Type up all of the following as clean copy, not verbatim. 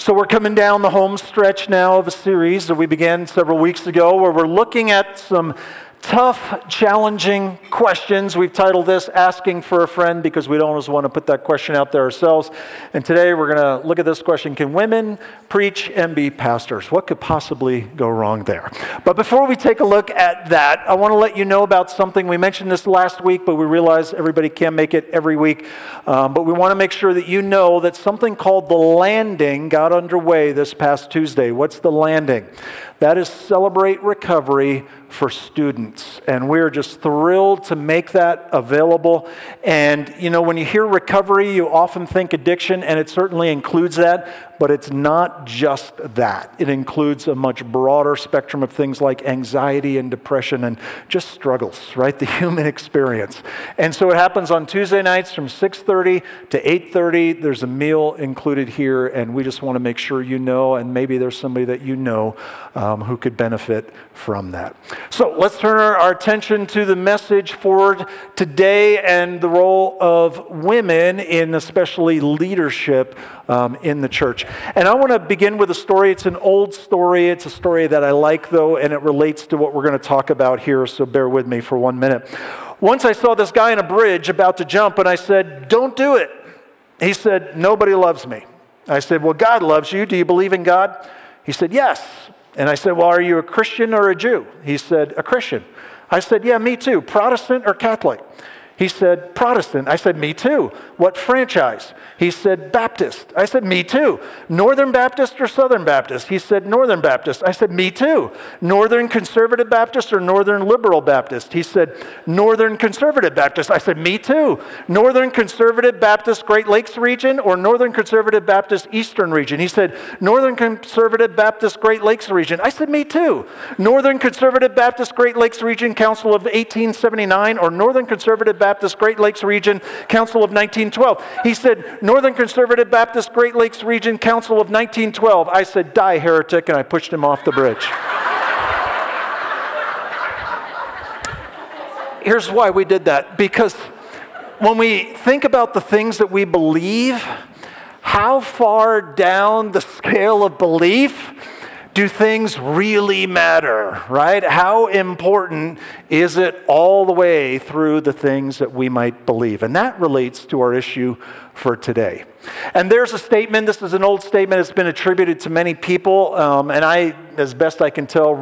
So we're coming down the home stretch now of a series that we began several weeks ago where we're looking at some tough, challenging questions. We've titled this Asking for a Friend because we don't always want to put that question out there ourselves. And today we're going to look at this question: can women preach and be pastors? What could possibly go wrong there? But before we take a look at that, I want to let you know about something. We mentioned this last week, but we realize everybody can't make it every week. But we want to make sure that you know that something called The Landing got underway this past Tuesday. What's The Landing? That is Celebrate Recovery for students. And we're just thrilled to make that available. And, you know, when you hear recovery, you often think addiction, and it certainly includes that, but it's not just that. It includes a much broader spectrum of things like anxiety and depression and just struggles, right? The human experience. And so it happens on Tuesday nights from 6:30 to 8:30. There's a meal included here, and we just want to make sure you know, and maybe there's somebody that you know who could benefit from that. So let's turn our attention to the message for today and the role of women in especially leadership in the church. And I want to begin with a story. It's an old story. It's a story that I like, though, and it relates to what we're going to talk about here, so bear with me for 1 minute. Once I saw this guy on a bridge about to jump, and I said, "Don't do it." He said, "Nobody loves me." I said, "Well, God loves you. Do you believe in God?" He said, "Yes." And I said, "Well, are you a Christian or a Jew?" He said, "A Christian." I said, "Yeah, me too. Protestant or Catholic?" He said, "Protestant." I said, "Me too. What franchise?" He said, "Baptist." I said, "Me too. Northern Baptist or Southern Baptist?" He said, "Northern Baptist." I said, "Me too. Northern Conservative Baptist or Northern Liberal Baptist?" He said, "Northern Conservative Baptist." I said, "Me too. Northern Conservative Baptist Great Lakes region or Northern Conservative Baptist Eastern region?" He said, "Northern Conservative Baptist Great Lakes region." I said, "Me too. Northern Conservative Baptist Great Lakes region Council of 1879 or Northern Conservative Baptist Great Lakes region Council of 1912. He said, "Northern Conservative Baptist Great Lakes region Council of 1912. I said, "Die, heretic," and I pushed him off the bridge. Here's why we did that. Because when we think about the things that we believe, how far down the scale of belief do things really matter, right? How important is it all the way through the things that we might believe? And that relates to our issue for today. And there's a statement, this is an old statement, it's been attributed to many people, and I, as best I can tell,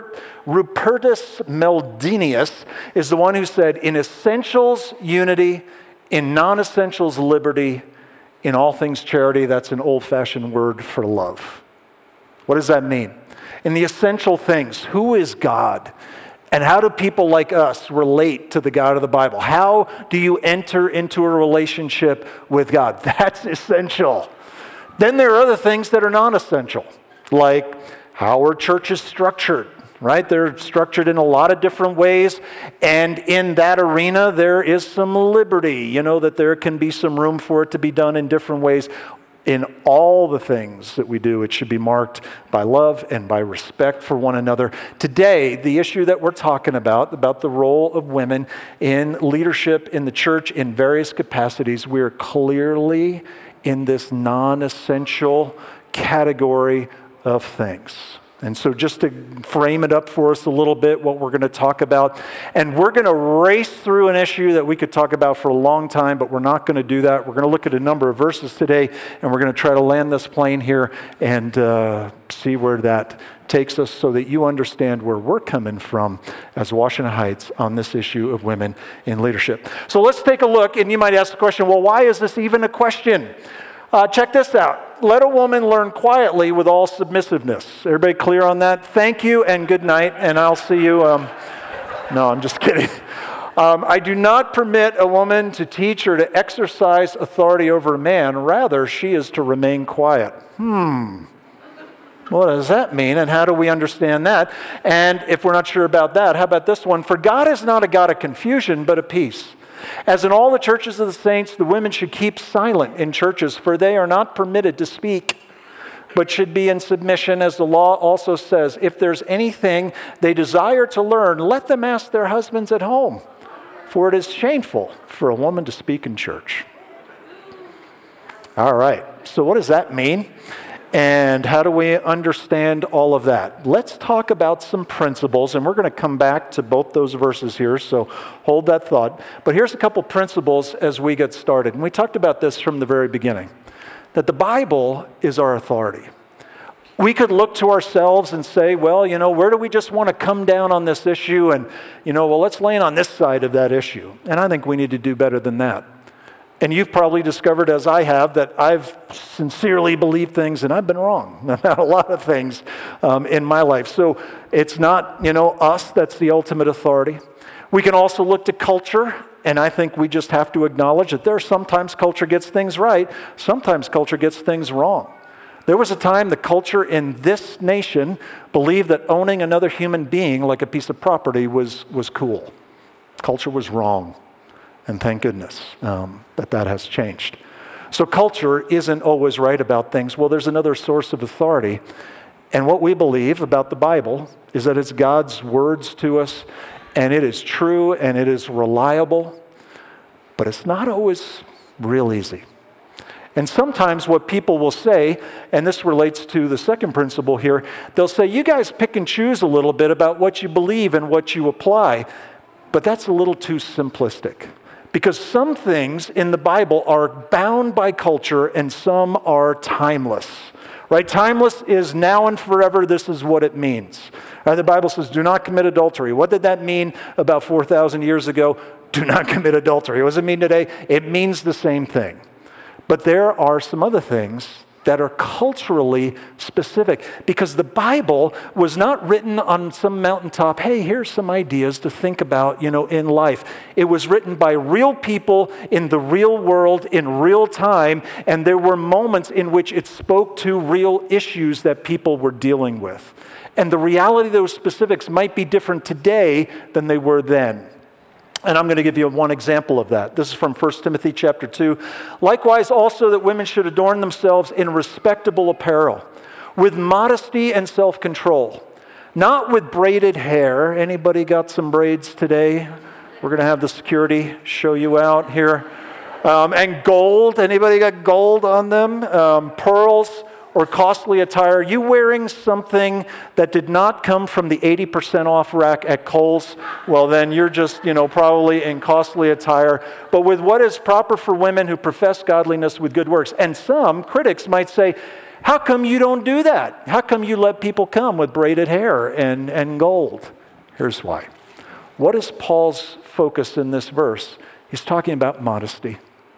Rupertus Meldenius is the one who said, "In essentials, unity; in non-essentials, liberty; in all things, charity." That's an old-fashioned word for love. What does that mean? In the essential things, who is God? And how do people like us relate to the God of the Bible? How do you enter into a relationship with God? That's essential. Then there are other things that are non-essential, like how are churches structured, right? They're structured in a lot of different ways, and in that arena there is some liberty, you know, that there can be some room for it to be done in different ways. In all the things that we do, it should be marked by love and by respect for one another. Today, the issue that we're talking about the role of women in leadership in the church in various capacities, we're clearly in this non-essential category of things. And so just to frame it up for us a little bit, what we're going to talk about, and we're going to race through an issue that we could talk about for a long time, but we're not going to do that. We're going to look at a number of verses today, and we're going to try to land this plane here and see where that takes us so that you understand where we're coming from as Washington Heights on this issue of women in leadership. So let's take a look, and you might ask the question, well, why is this even a question? Check this out. Let a woman learn quietly with all submissiveness. Everybody clear on that? Thank you and good night, and I'll see you. No, I'm just kidding. I do not permit a woman to teach or to exercise authority over a man. Rather, she is to remain quiet. What does that mean, and how do we understand that? And if we're not sure about that, how about this one? For God is not a God of confusion, but of peace. As in all the churches of the saints, the women should keep silent in churches, for they are not permitted to speak, but should be in submission, as the law also says. If there's anything they desire to learn, let them ask their husbands at home, for it is shameful for a woman to speak in church. All right, so what does that mean? And how do we understand all of that? Let's talk about some principles, and we're going to come back to both those verses here, so hold that thought. But here's a couple principles as we get started. And we talked about this from the very beginning, that the Bible is our authority. We could look to ourselves and say, well, where do we just want to come down on this issue? And, let's land on this side of that issue. And I think we need to do better than that. And you've probably discovered, as I have, that I've sincerely believed things and I've been wrong about a lot of things in my life. So it's not, us that's the ultimate authority. We can also look to culture, and I think we just have to acknowledge that sometimes culture gets things right, sometimes culture gets things wrong. There was a time the culture in this nation believed that owning another human being like a piece of property was cool. Culture was wrong. And thank goodness that has changed. So culture isn't always right about things. Well, there's another source of authority. And what we believe about the Bible is that it's God's words to us, and it is true, and it is reliable. But it's not always real easy. And sometimes what people will say, and this relates to the second principle here, they'll say, you guys pick and choose a little bit about what you believe and what you apply. But that's a little too simplistic. Because some things in the Bible are bound by culture and some are timeless. Right? Timeless is now and forever. This is what it means. Right? The Bible says, do not commit adultery. What did that mean about 4,000 years ago? Do not commit adultery. What does it mean today? It means the same thing. But there are some other things that are culturally specific, because the Bible was not written on some mountaintop, hey, here's some ideas to think about, in life. It was written by real people in the real world in real time, and there were moments in which it spoke to real issues that people were dealing with. And the reality of those specifics might be different today than they were then. And I'm going to give you one example of that. This is from 1 Timothy chapter 2. Likewise also that women should adorn themselves in respectable apparel, with modesty and self-control, not with braided hair. Anybody got some braids today? We're going to have the security show you out here. And gold. Anybody got gold on them? Pearls or costly attire. You wearing something that did not come from the 80% off rack at Kohl's? Well, then you're just, probably in costly attire. But with what is proper for women who profess godliness with good works. And some critics might say, how come you don't do that? How come you let people come with braided hair and gold? Here's why. What is Paul's focus in this verse? He's talking about modesty.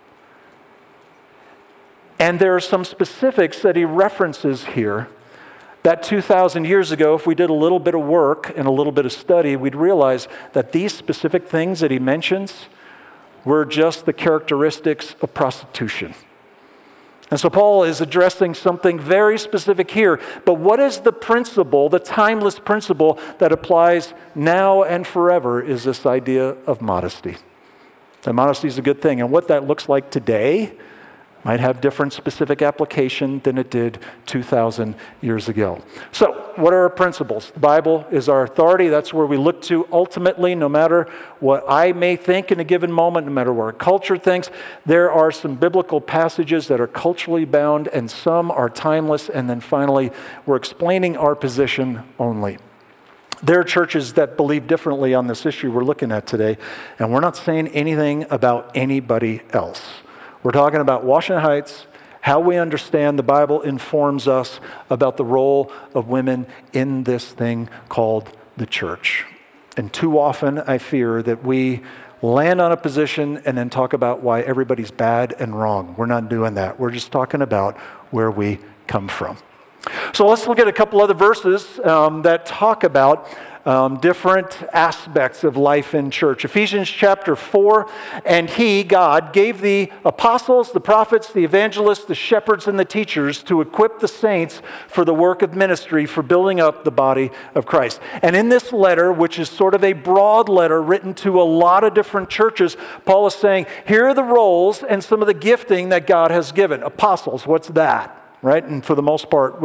And there are some specifics that he references here that 2,000 years ago, if we did a little bit of work and a little bit of study, we'd realize that these specific things that he mentions were just the characteristics of prostitution. And so Paul is addressing something very specific here. But what is the principle, the timeless principle that applies now and forever, is this idea of modesty. That modesty is a good thing. And what that looks like today might have different specific application than it did 2,000 years ago. So, what are our principles? The Bible is our authority. That's where we look to ultimately, no matter what I may think in a given moment, no matter what our culture thinks. There are some biblical passages that are culturally bound, and some are timeless. And then finally, we're explaining our position only. There are churches that believe differently on this issue we're looking at today, and we're not saying anything about anybody else. We're talking about Washington Heights, how we understand the Bible informs us about the role of women in this thing called the church. And too often, I fear that we land on a position and then talk about why everybody's bad and wrong. We're not doing that. We're just talking about where we come from. So let's look at a couple other verses that talk about different aspects of life in church. Ephesians chapter 4, and He, God, gave the apostles, the prophets, the evangelists, the shepherds, and the teachers to equip the saints for the work of ministry, for building up the body of Christ. And in this letter, which is sort of a broad letter written to a lot of different churches, Paul is saying, here are the roles and some of the gifting that God has given. Apostles, what's that? Right? And for the most part, we don't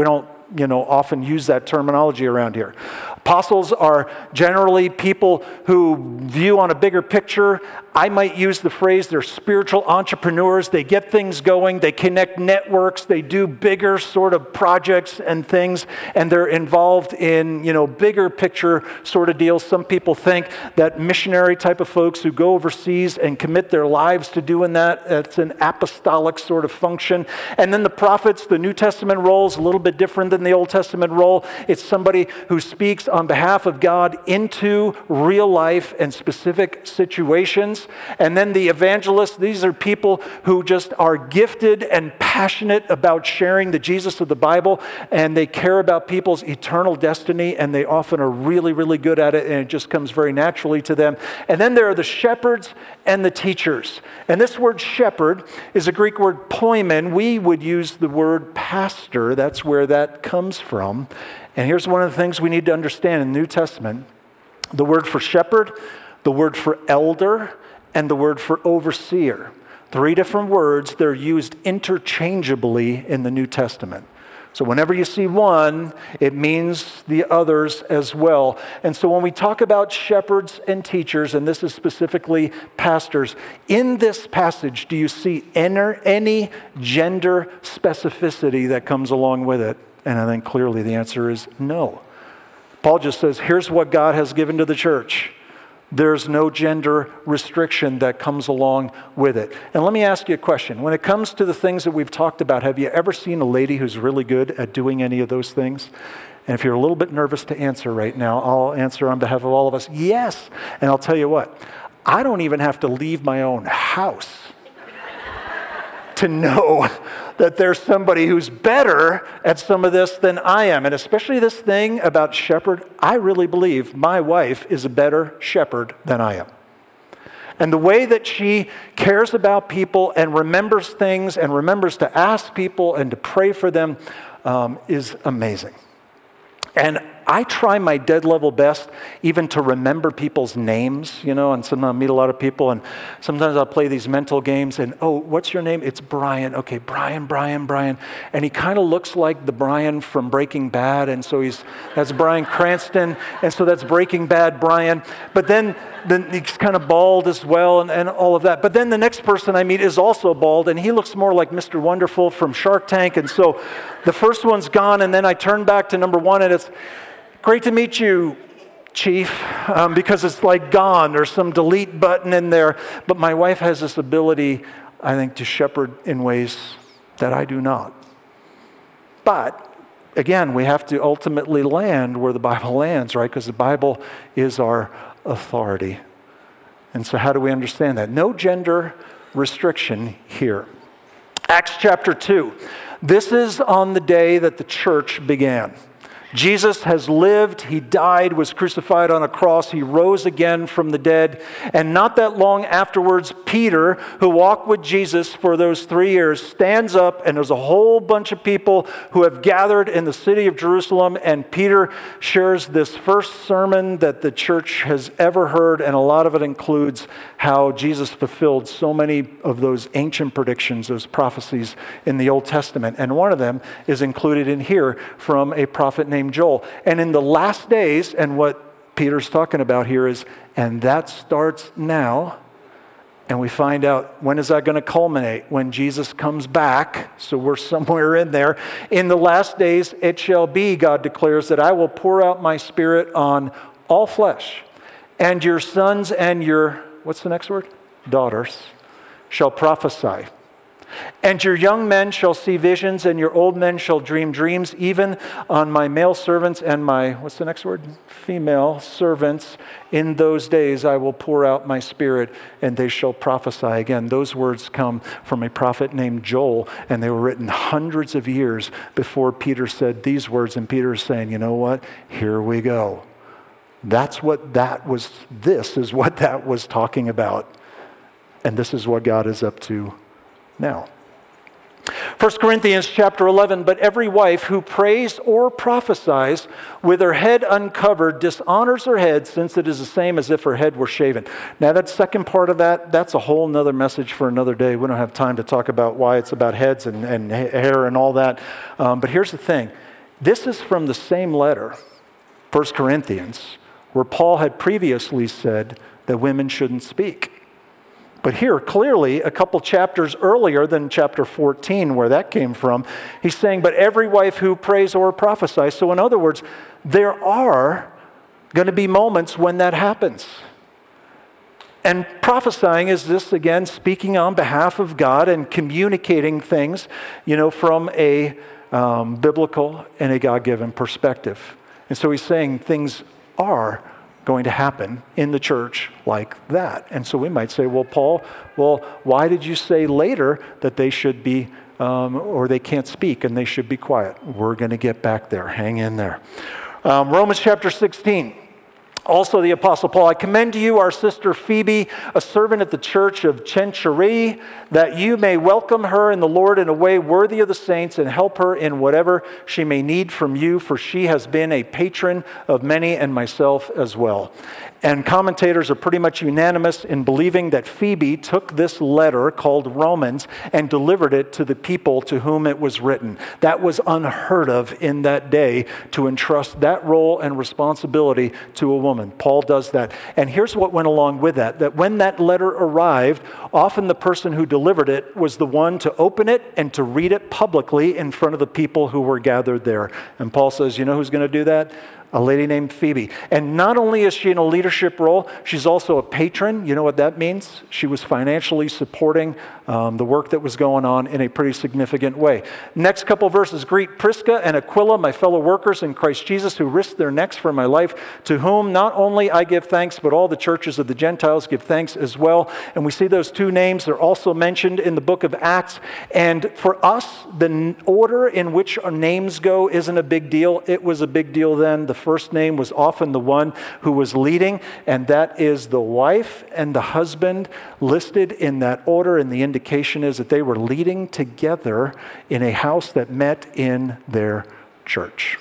often use that terminology around here. Apostles are generally people who view on a bigger picture. I might use the phrase they're spiritual entrepreneurs. They get things going. They connect networks. They do bigger sort of projects and things, and they're involved in, bigger picture sort of deals. Some people think that missionary type of folks who go overseas and commit their lives to doing that, it's an apostolic sort of function. And then the prophets, the New Testament role is a little bit different than the Old Testament role. It's somebody who speaks on behalf of God into real life and specific situations. And then the evangelists, these are people who just are gifted and passionate about sharing the Jesus of the Bible, and they care about people's eternal destiny, and they often are really, really good at it, and it just comes very naturally to them. And then there are the shepherds and the teachers. And this word shepherd is a Greek word poimen. We would use the word pastor. That's where that comes from. And here's one of the things we need to understand in the New Testament. The word for shepherd, the word for elder, and the word for overseer. 3 different words. They're used interchangeably in the New Testament. So whenever you see one, it means the others as well. And so when we talk about shepherds and teachers, and this is specifically pastors, in this passage, do you see any gender specificity that comes along with it? And I think clearly the answer is no. Paul just says, here's what God has given to the church. There's no gender restriction that comes along with it. And let me ask you a question. When it comes to the things that we've talked about, have you ever seen a lady who's really good at doing any of those things? And if you're a little bit nervous to answer right now, I'll answer on behalf of all of us, yes. And I'll tell you what, I don't even have to leave my own house to know that there's somebody who's better at some of this than I am. And especially this thing about shepherd, I really believe my wife is a better shepherd than I am. And the way that she cares about people and remembers things and remembers to ask people and to pray for them is amazing. And I try my dead level best even to remember people's names, and sometimes I meet a lot of people, and sometimes I'll play these mental games, and, oh, what's your name? It's Brian. Okay, Brian. And he kind of looks like the Brian from Breaking Bad, and so that's Bryan Cranston, and so that's Breaking Bad Brian. But then he's kind of bald as well, and all of that. But then the next person I meet is also bald, and he looks more like Mr. Wonderful from Shark Tank, and so the first one's gone, and then I turn back to number 1, and it's, great to meet you, Chief, because it's like gone. There's some delete button in there. But my wife has this ability, I think, to shepherd in ways that I do not. But, again, we have to ultimately land where the Bible lands, right? Because the Bible is our authority. And so how do we understand that? No gender restriction here. Acts chapter 2. This is on the day that the church began. Jesus has lived, he died, was crucified on a cross, he rose again from the dead, and not that long afterwards, Peter, who walked with Jesus for those 3 years, stands up, and there's a whole bunch of people who have gathered in the city of Jerusalem, and Peter shares this first sermon that the church has ever heard, and a lot of it includes how Jesus fulfilled so many of those ancient predictions, those prophecies in the Old Testament, and one of them is included in here from a prophet named Joel. And in the last days, and what Peter's talking about here is, and that starts now, and we find out when is that going to culminate? When Jesus comes back, so we're somewhere in there. In the last days it shall be, God declares, that I will pour out my Spirit on all flesh, and your sons and your, what's the next word? Daughters shall prophesy. And your young men shall see visions, and your old men shall dream dreams. Even on my male servants and my, what's the next word? Female servants. In those days I will pour out my Spirit, and they shall prophesy. Again, those words come from a prophet named Joel, and they were written hundreds of years before Peter said these words. And Peter is saying, you know what? Here we go. That's what that was. This is what that was talking about. And this is what God is up to now. 1 Corinthians chapter 11, but every wife who prays or prophesies with her head uncovered dishonors her head, since it is the same as if her head were shaven. Now that second part of that's a whole nother message for another day. We don't have time to talk about why it's about heads and hair and all that. But here's the thing. This is from the same letter, 1 Corinthians, where Paul had previously said that women shouldn't speak. But here, clearly, a couple chapters earlier than chapter 14, where that came from, he's saying, but every wife who prays or prophesies. So in other words, there are going to be moments when that happens. And prophesying is this, again, speaking on behalf of God and communicating things, from a biblical and a God-given perspective. And so he's saying things are going to happen in the church like that. And so we might say, well, Paul, why did you say later that they should be, or they can't speak and they should be quiet? We're going to get back there. Hang in there. Romans chapter 16. Also the Apostle Paul, I commend to you our sister Phoebe, a servant at the church of Cenchreae, that you may welcome her in the Lord in a way worthy of the saints and help her in whatever she may need from you, for she has been a patron of many and myself as well. And commentators are pretty much unanimous in believing that Phoebe took this letter called Romans and delivered it to the people to whom it was written. That was unheard of in that day, to entrust that role and responsibility to a woman. Paul does that. And here's what went along with that when that letter arrived, often the person who delivered it was the one to open it and to read it publicly in front of the people who were gathered there. And Paul says, you know who's going to do that? A lady named Phoebe. And not only is she in a leadership role, she's also a patron. You know what that means? She was financially supporting the work that was going on in a pretty significant way. Next couple verses, greet Prisca and Aquila, my fellow workers in Christ Jesus, who risked their necks for my life, to whom not only I give thanks, but all the churches of the Gentiles give thanks as well. And we see those two names. They're also mentioned in the book of Acts. And for us, the order in which our names go isn't a big deal. It was a big deal then. The first name was often the one who was leading, and that is the wife and the husband listed in that order. And the indication is that they were leading together in a house that met in their church.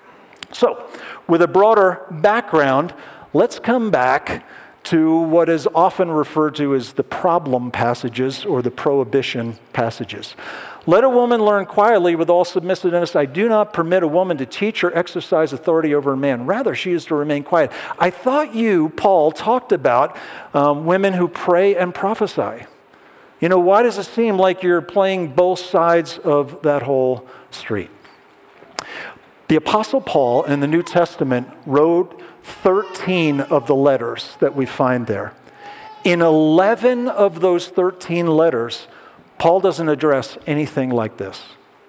So, with a broader background, let's come back to what is often referred to as the problem passages or the prohibition passages. Let a woman learn quietly with all submissiveness. I do not permit a woman to teach or exercise authority over a man. Rather, she is to remain quiet. I thought you, Paul, talked about women who pray and prophesy. Why does it seem like you're playing both sides of that whole street? The Apostle Paul in the New Testament wrote 13 of the letters that we find there. In 11 of those 13 letters, Paul doesn't address anything like this.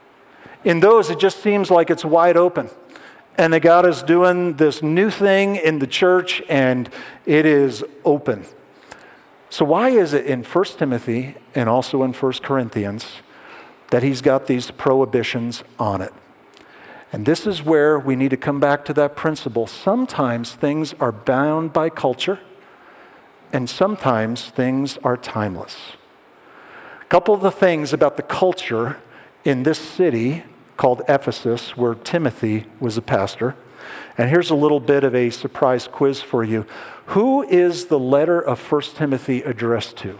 In those, it just seems like it's wide open. And that God is doing this new thing in the church, and it is open. So why is it in 1 Timothy and also in 1 Corinthians that he's got these prohibitions on it? And this is where we need to come back to that principle. Sometimes things are bound by culture, and sometimes things are timeless. A couple of the things about the culture in this city called Ephesus, where Timothy was a pastor. And here's a little bit of a surprise quiz for you. Who is the letter of 1 Timothy addressed to?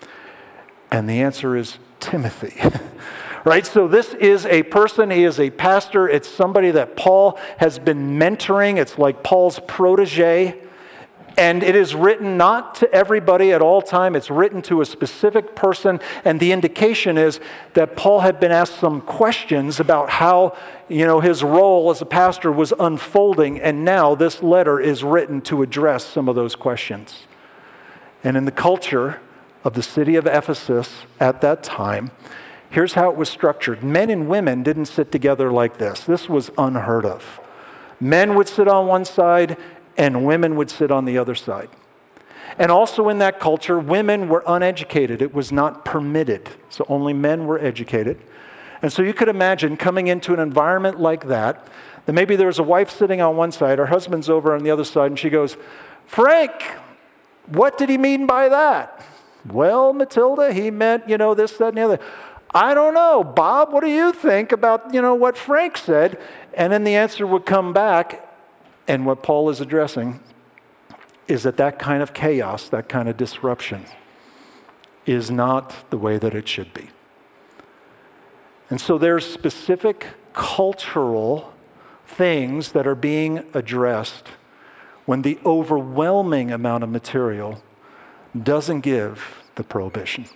And the answer is Timothy. Right? So this is a person, he is a pastor. It's somebody that Paul has been mentoring. It's like Paul's protege. And it is written not to everybody at all time. It's written to a specific person. And the indication is that Paul had been asked some questions about how, his role as a pastor was unfolding. And now this letter is written to address some of those questions. And in the culture of the city of Ephesus at that time, here's how it was structured. Men and women didn't sit together like this. This was unheard of. Men would sit on one side and women would sit on the other side. And also in that culture, women were uneducated. It was not permitted. So only men were educated. And so you could imagine coming into an environment like that maybe there's a wife sitting on one side, her husband's over on the other side, and she goes, Frank, what did he mean by that? Well, Matilda, he meant, this, that, and the other. I don't know. Bob, what do you think about, what Frank said? And then the answer would come back, and what Paul is addressing is that kind of chaos, that kind of disruption is not the way that it should be. And so there's specific cultural things that are being addressed when the overwhelming amount of material doesn't give the prohibition.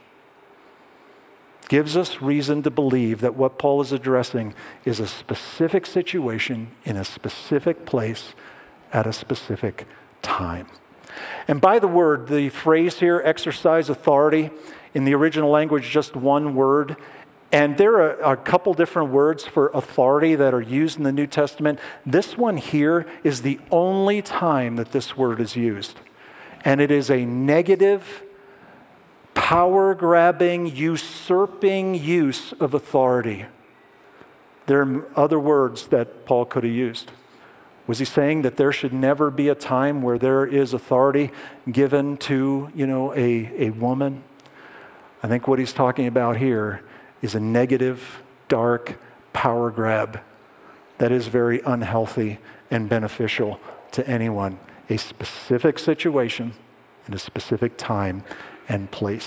Gives us reason to believe that what Paul is addressing is a specific situation in a specific place at a specific time. And by the phrase here, exercise authority, in the original language, just one word. And there are a couple different words for authority that are used in the New Testament. This one here is the only time that this word is used. And it is a negative, power-grabbing, usurping use of authority. There are other words that Paul could have used. Was he saying that there should never be a time where there is authority given to, a woman? I think what he's talking about here is a negative, dark power grab that is very unhealthy and beneficial to anyone. A specific situation in a specific time and place.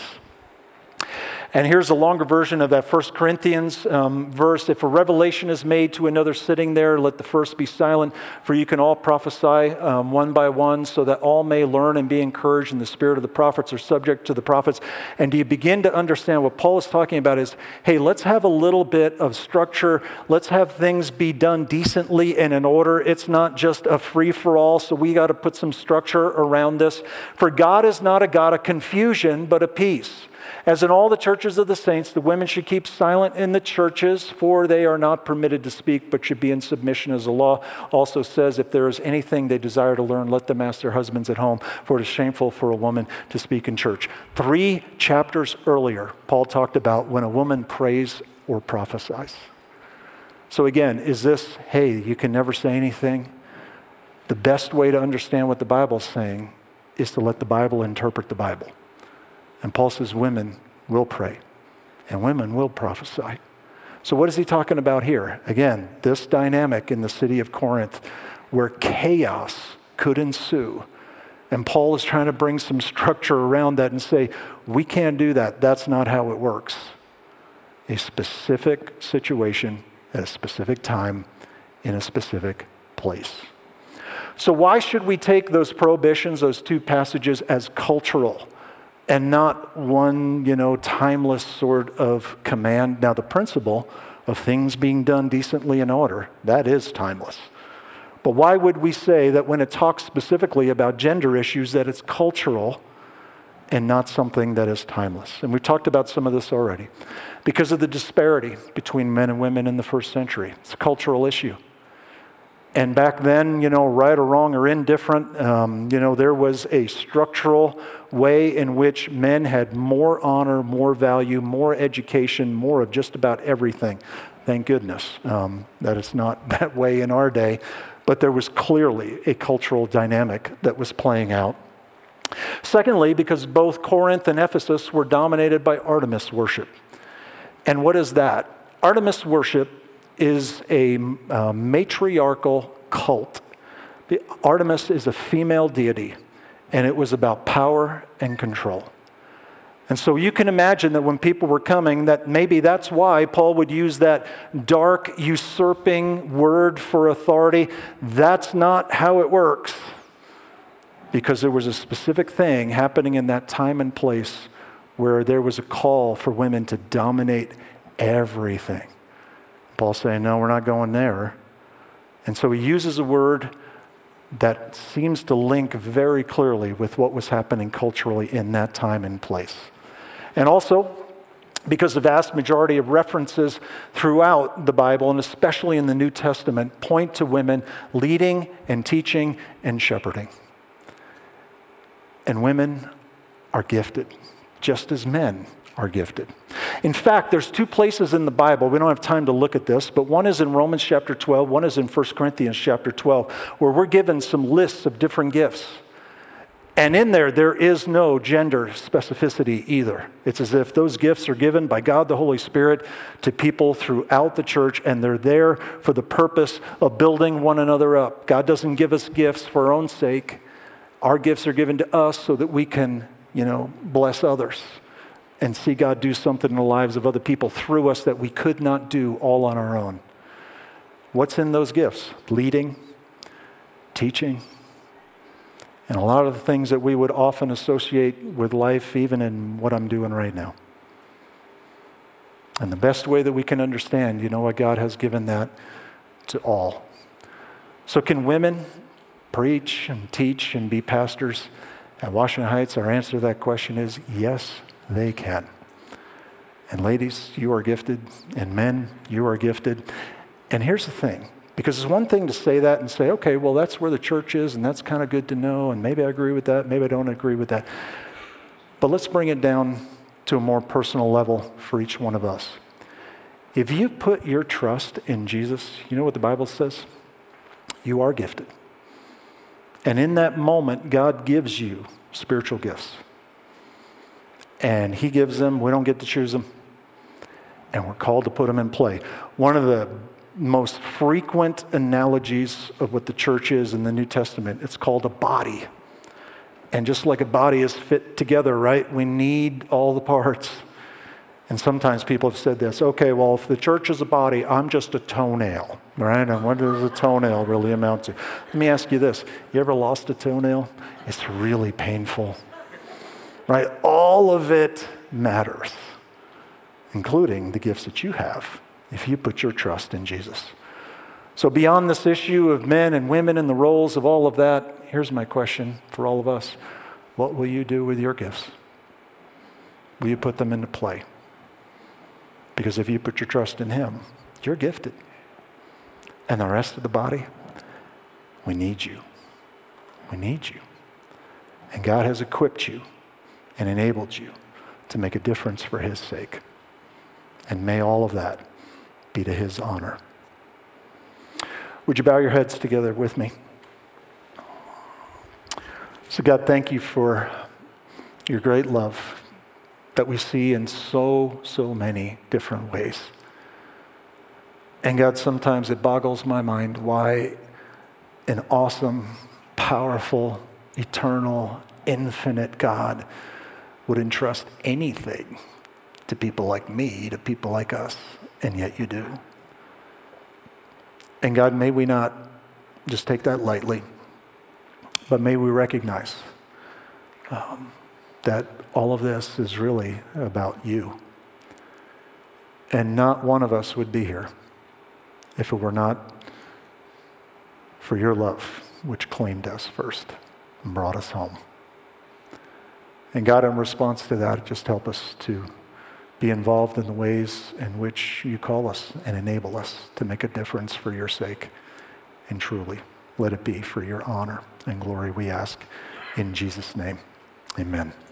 And here's a longer version of that 1 Corinthians verse. If a revelation is made to another sitting there, let the first be silent, for you can all prophesy one by one, so that all may learn and be encouraged, and the spirit of the prophets are subject to the prophets. And do you begin to understand what Paul is talking about is, hey, let's have a little bit of structure. Let's have things be done decently and in order. It's not just a free-for-all, so we got to put some structure around this. For God is not a God of confusion, but of peace. As in all the churches of the saints, the women should keep silent in the churches, for they are not permitted to speak, but should be in submission, as the law also says, if there is anything they desire to learn, let them ask their husbands at home, for it is shameful for a woman to speak in church. 3 chapters earlier, Paul talked about when a woman prays or prophesies. So again, is this, hey, you can never say anything? The best way to understand what the Bible is saying is to let the Bible interpret the Bible. And Paul says women will pray and women will prophesy. So what is he talking about here? Again, this dynamic in the city of Corinth where chaos could ensue. And Paul is trying to bring some structure around that and say, we can't do that. That's not how it works. A specific situation at a specific time in a specific place. So why should we take those prohibitions, those 2 passages, as cultural? And not one, timeless sort of command. Now, the principle of things being done decently in order, that is timeless. But why would we say that when it talks specifically about gender issues, that it's cultural and not something that is timeless? And we've talked about some of this already. Because of the disparity between men and women in the first century. It's a cultural issue. And back then, right or wrong or indifferent, there was a structural way in which men had more honor, more value, more education, more of just about everything. Thank goodness that it's not that way in our day. But there was clearly a cultural dynamic that was playing out. Secondly, because both Corinth and Ephesus were dominated by Artemis worship. And what is that? Artemis worship is a matriarchal cult. Artemis is a female deity, and it was about power and control. And so you can imagine that when people were coming, that maybe that's why Paul would use that dark, usurping word for authority. That's not how it works. Because there was a specific thing happening in that time and place where there was a call for women to dominate everything. Paul's saying, no, we're not going there. And so he uses a word that seems to link very clearly with what was happening culturally in that time and place. And also, because the vast majority of references throughout the Bible, and especially in the New Testament, point to women leading and teaching and shepherding. And women are gifted, just as men are gifted. In fact, there's 2 places in the Bible, we don't have time to look at this, but one is in Romans chapter 12, one is in 1 Corinthians chapter 12, where we're given some lists of different gifts. And in there is no gender specificity either. It's as if those gifts are given by God the Holy Spirit to people throughout the church, and they're there for the purpose of building one another up. God doesn't give us gifts for our own sake. Our gifts are given to us so that we can, bless others and see God do something in the lives of other people through us that we could not do all on our own. What's in those gifts? Leading, teaching, and a lot of the things that we would often associate with life, even in what I'm doing right now. And the best way that we can understand, you know what, God has given that to all. So can women preach and teach and be pastors at Washington Heights? Our answer to that question is yes, they can. And ladies, you are gifted, and men, you are gifted. And here's the thing, because it's one thing to say that and say, okay, well, that's where the church is, and that's kind of good to know, and maybe I agree with that, maybe I don't agree with that. But let's bring it down to a more personal level for each one of us. If you put your trust in Jesus, you know what the Bible says? You are gifted. And in that moment, God gives you spiritual gifts. And he gives them, we don't get to choose them. And we're called to put them in play. One of the most frequent analogies of what the church is in the New Testament, it's called a body. And just like a body is fit together, right? We need all the parts. And sometimes people have said this, okay, well, if the church is a body, I'm just a toenail, right? And what does a toenail really amount to? Let me ask you this. You ever lost a toenail? It's really painful, right? All of it matters, including the gifts that you have, if you put your trust in Jesus. So beyond this issue of men and women and the roles of all of that, here's my question for all of us. What will you do with your gifts? Will you put them into play? Because if you put your trust in him, you're gifted. And the rest of the body, we need you. We need you. And God has equipped you and enabled you to make a difference for his sake. And may all of that be to his honor. Would you bow your heads together with me? So God, thank you for your great love that we see in so many different ways. And God, sometimes it boggles my mind why an awesome, powerful, eternal, infinite God would entrust anything to people like me, to people like us, and yet you do. And God, may we not just take that lightly, but may we recognize that all of this is really about you. And not one of us would be here if it were not for your love, which claimed us first and brought us home. And God, in response to that, just help us to be involved in the ways in which you call us and enable us to make a difference for your sake. And truly, let it be for your honor and glory, we ask in Jesus' name. Amen.